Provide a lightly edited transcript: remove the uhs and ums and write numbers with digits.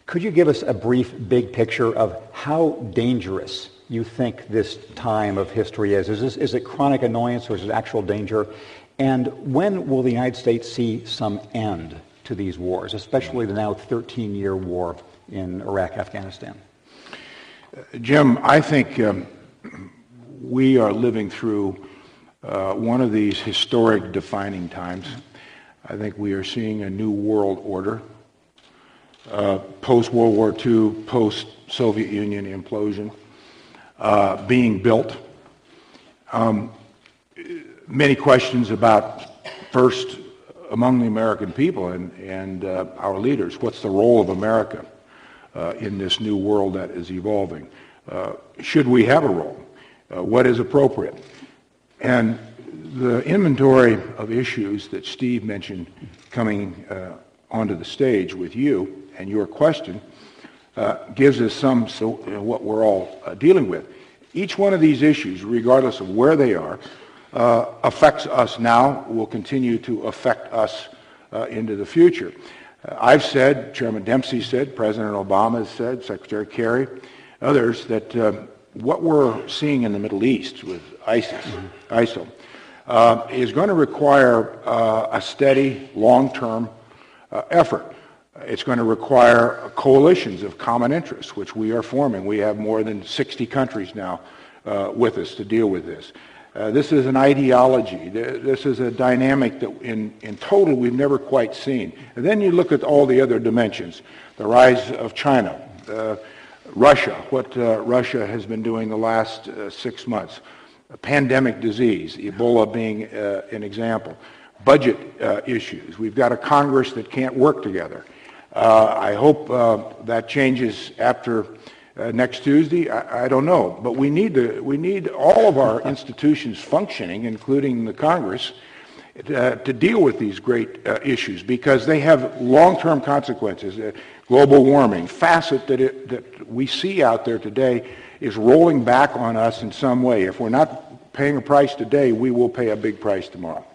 Could you give us a brief big picture of how dangerous you think this time of history is? Is it chronic annoyance or is it actual danger? And when will the United States see some end to these wars, especially the now 13-year war in Iraq, Afghanistan? Jim, I think we are living through one of these historic defining times. I think we are seeing a new world order, post-World War II, post-Soviet Union implosion, being built. Many questions about, first, among the American people and our leaders, what's the role of America in this new world that is evolving? Should we have a role? What is appropriate? And the inventory of issues that Steve mentioned coming onto the stage with you and your question gives us some what we're all dealing with. Each one of these issues, regardless of where they are, affects us now, will continue to affect us into the future. I've said, Chairman Dempsey said, President Obama has said, Secretary Kerry, others, that what we're seeing in the Middle East with ISIL, is going to require a steady, long-term effort. It's going to require coalitions of common interests, which we are forming. We have more than 60 countries now with us to deal with this. This is an ideology. This is a dynamic that in total we've never quite seen. And then you look at all the other dimensions, the rise of China, Russia, what Russia has been doing the last 6 months, a pandemic disease, Ebola being an example, budget issues. We've got a Congress that can't work together. I hope that changes after next Tuesday. I don't know, but we need all of our institutions functioning, including the Congress, to deal with these great issues because they have long-term consequences. Global warming, facet that we see out there today is rolling back on us in some way. If we're not paying a price today, we will pay a big price tomorrow.